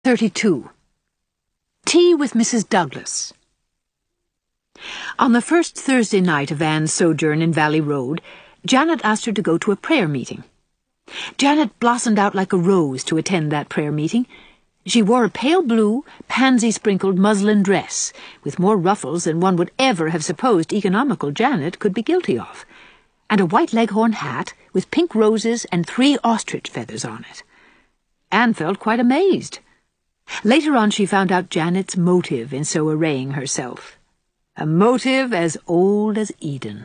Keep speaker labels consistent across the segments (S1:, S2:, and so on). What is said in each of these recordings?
S1: 32. Tea with Mrs. Douglas. On the first Thursday night of Anne's sojourn in Valley Road, Janet asked her to go to a prayer meeting. Janet blossomed out like a rose to attend that prayer meeting. She wore a pale blue, pansy-sprinkled muslin dress, with more ruffles than one would ever have supposed economical Janet could be guilty of, and a white leghorn hat with pink roses and 3 ostrich feathers on it. Anne felt quite amazed. Later on she found out Janet's motive in so arraying herself. A motive as old as Eden.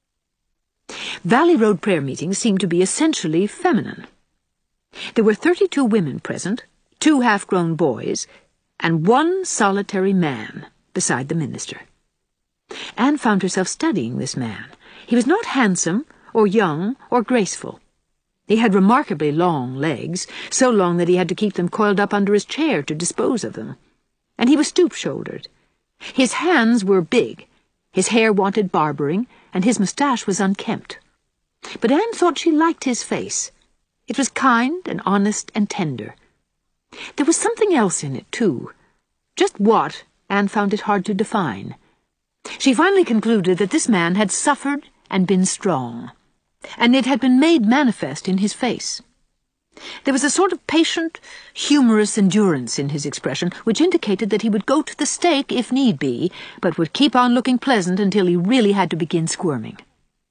S1: Valley Road prayer meetings seemed to be essentially feminine. There were 32 women present, 2 half-grown boys, and 1 solitary man beside the minister. Anne found herself studying this man. He was not handsome, or young, or graceful. He had remarkably long legs, so long that he had to keep them coiled up under his chair to dispose of them. And he was stoop-shouldered. His hands were big, his hair wanted barbering, and his moustache was unkempt. But Anne thought she liked his face. It was kind and honest and tender. There was something else in it, too. Just what, Anne found it hard to define. She finally concluded that this man had suffered and been strong, and it had been made manifest in his face. There was a sort of patient, humorous endurance in his expression, which indicated that he would go to the stake if need be, but would keep on looking pleasant until he really had to begin squirming.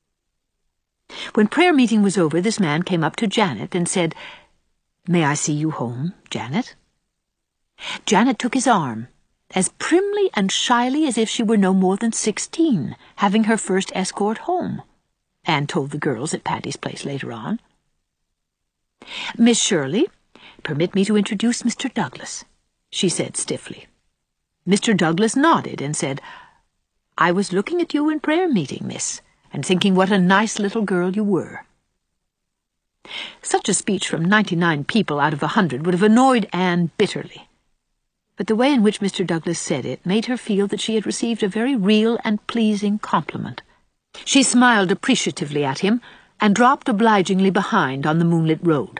S1: When prayer meeting was over, this man came up to Janet and said, "May I see you home, Janet?" Janet took his arm, as primly and shyly as if she were no more than 16, having her first escort home. Anne told the girls at Patty's Place later on. "Miss Shirley, permit me to introduce Mr. Douglas," she said stiffly. Mr. Douglas nodded and said, "I was looking at you in prayer meeting, miss, and thinking what a nice little girl you were." Such a speech from 99 people out of 100 would have annoyed Anne bitterly. But the way in which Mr. Douglas said it made her feel that she had received a very real and pleasing compliment. She smiled appreciatively at him and dropped obligingly behind on the moonlit road.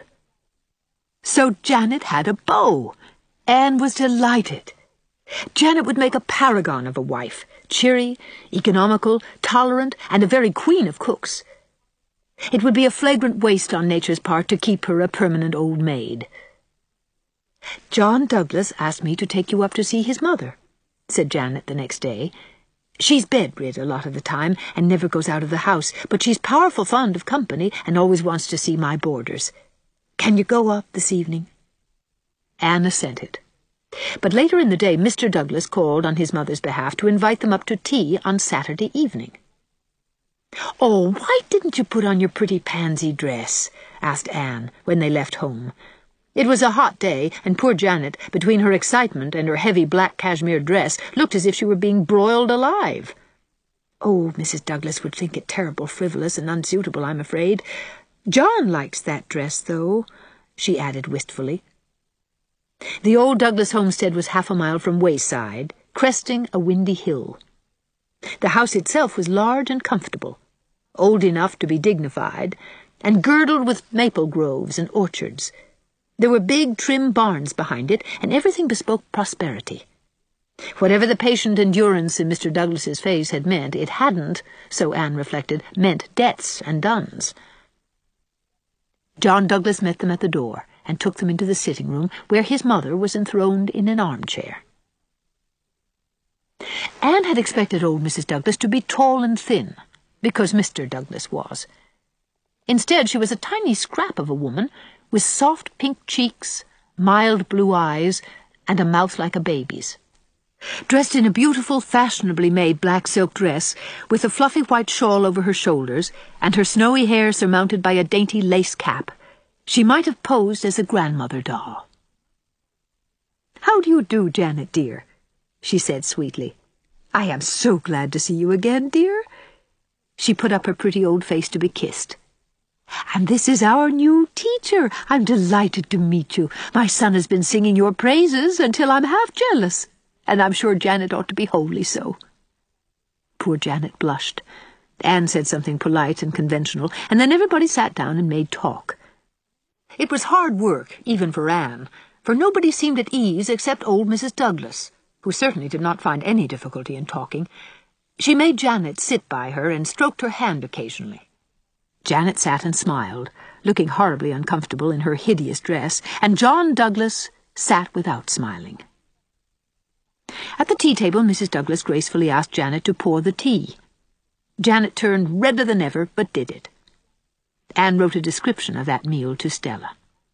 S1: So Janet had a beau. Anne was delighted. Janet would make a paragon of a wife, cheery, economical, tolerant, and a very queen of cooks. It would be a flagrant waste on nature's part to keep her a permanent old maid. "John Douglas asked me to take you up to see his mother," said Janet the next day. "She's bedrid a lot of the time and never goes out of the house, but she's powerful fond of company and always wants to see my boarders. Can you go up this evening?" Anne assented. But later in the day Mr. Douglas called on his mother's behalf to invite them up to tea on Saturday evening. "Oh, why didn't you put on your pretty pansy dress?" asked Anne when they left home. It was a hot day, and poor Janet, between her excitement and her heavy black cashmere dress, looked as if she were being broiled alive. "Oh, Mrs. Douglas would think it terrible frivolous and unsuitable, I'm afraid. John likes that dress, though," she added wistfully. The old Douglas homestead was half a mile from Wayside, cresting a windy hill. The house itself was large and comfortable, old enough to be dignified, and girdled with maple groves and orchards. There were big, trim barns behind it, and everything bespoke prosperity. Whatever the patient endurance in Mr. Douglas's face had meant, it hadn't, so Anne reflected, meant debts and duns. John Douglas met them at the door and took them into the sitting-room, where his mother was enthroned in an armchair. Anne had expected old Mrs. Douglas to be tall and thin, because Mr. Douglas was. Instead, she was a tiny scrap of a woman, with soft pink cheeks, mild blue eyes, and a mouth like a baby's. Dressed in a beautiful, fashionably made black silk dress, with a fluffy white shawl over her shoulders, and her snowy hair surmounted by a dainty lace cap, she might have posed as a grandmother doll. "How do you do, Janet, dear?" she said sweetly. "I am so glad to see you again, dear." She put up her pretty old face to be kissed. "And this is our new teacher. I'm delighted to meet you. My son has been singing your praises until I'm half jealous, and I'm sure Janet ought to be wholly so." Poor Janet blushed. Anne said something polite and conventional, and then everybody sat down and made talk. It was hard work, even for Anne, for nobody seemed at ease except old Mrs. Douglas, who certainly did not find any difficulty in talking. She made Janet sit by her and stroked her hand occasionally. Janet sat and smiled, looking horribly uncomfortable in her hideous dress, and John Douglas sat without smiling. At the tea-table, Mrs. Douglas gracefully asked Janet to pour the tea. Janet turned redder than ever, but did it. Anne wrote a description of that meal to Stella.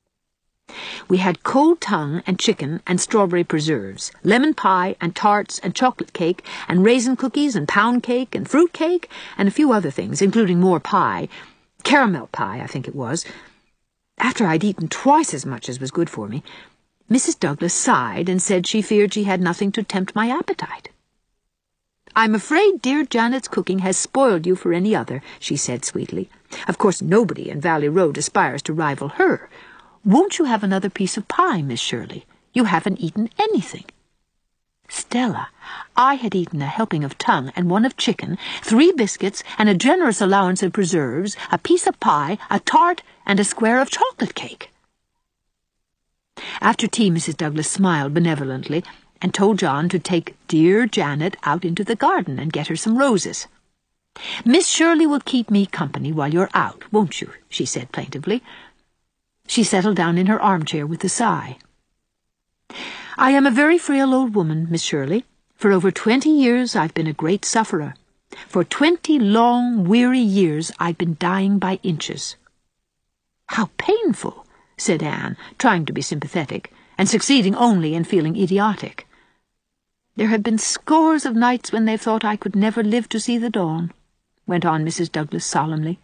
S1: We had cold tongue and chicken and strawberry preserves, lemon pie and tarts and chocolate cake and raisin cookies and pound cake and fruit cake and a few other things, including more pie. Caramel pie, I think it was. After I'd eaten twice as much as was good for me, Mrs. Douglas sighed and said she feared she had nothing to tempt my appetite. "I'm afraid dear Janet's cooking has spoiled you for any other," she said sweetly. "Of course nobody in Valley Road aspires to rival her. Won't you have another piece of pie, Miss Shirley? You haven't eaten anything." Stella, I had eaten a helping of tongue and one of chicken, 3 biscuits and a generous allowance of preserves, a piece of pie, a tart, and a square of chocolate cake. After tea, Mrs. Douglas smiled benevolently and told John to take dear Janet out into the garden and get her some roses. "Miss Shirley will keep me company while you're out, won't you?" she said plaintively. She settled down in her armchair with a sigh. "I am a very frail old woman, Miss Shirley. For over 20 years I've been a great sufferer. For 20 long, weary years I've been dying by inches." "How painful," said Anne, trying to be sympathetic, and succeeding only in feeling idiotic. "There have been scores of nights when they've thought I could never live to see the dawn," went on Mrs. Douglas solemnly.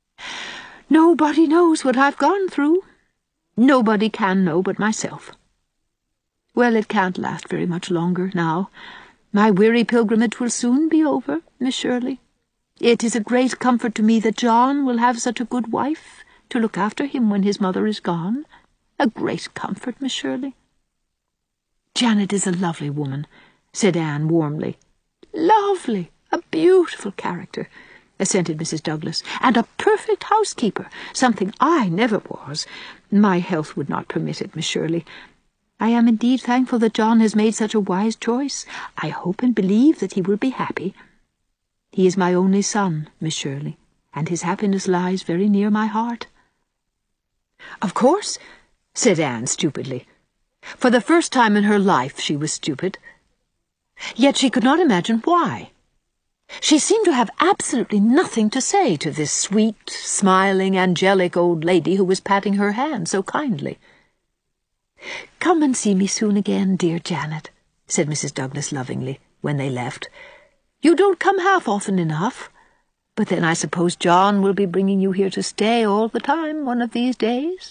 S1: "Nobody knows what I've gone through. Nobody can know but myself. Well, it can't last very much longer now. My weary pilgrimage will soon be over, Miss Shirley. It is a great comfort to me that John will have such a good wife to look after him when his mother is gone. A great comfort, Miss Shirley." "Janet is a lovely woman," said Anne warmly. "Lovely, a beautiful character," assented Mrs. Douglas, "and a perfect housekeeper, something I never was. My health would not permit it, Miss Shirley. I am indeed thankful that John has made such a wise choice. I hope and believe that he will be happy. He is my only son, Miss Shirley, and his happiness lies very near my heart." "Of course," said Anne stupidly. For the first time in her life she was stupid. Yet she could not imagine why. She seemed to have absolutely nothing to say to this sweet, smiling, angelic old lady who was patting her hand so kindly. "Come and see me soon again, dear Janet," said Mrs. Douglas lovingly, when they left. "You don't come half often enough. But then I suppose John will be bringing you here to stay all the time one of these days."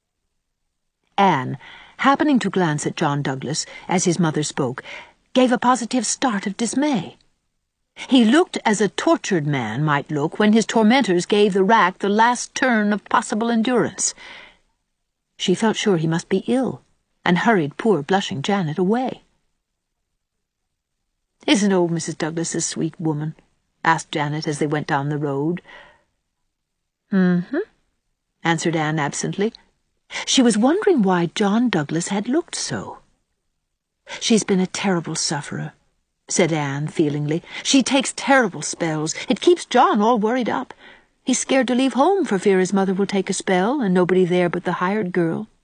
S1: Anne, happening to glance at John Douglas as his mother spoke, gave a positive start of dismay. He looked as a tortured man might look when his tormentors gave the rack the last turn of possible endurance. She felt sure he must be ill, and hurried poor blushing Janet away. "Isn't old Mrs. Douglas a sweet woman?" asked Janet as they went down the road. "Mm-hmm," answered Anne absently. She was wondering why John Douglas had looked so. "She's been a terrible sufferer," said Anne feelingly. "She takes terrible spells. It keeps John all worried up. He's scared to leave home for fear his mother will take a spell, and nobody there but the hired girl.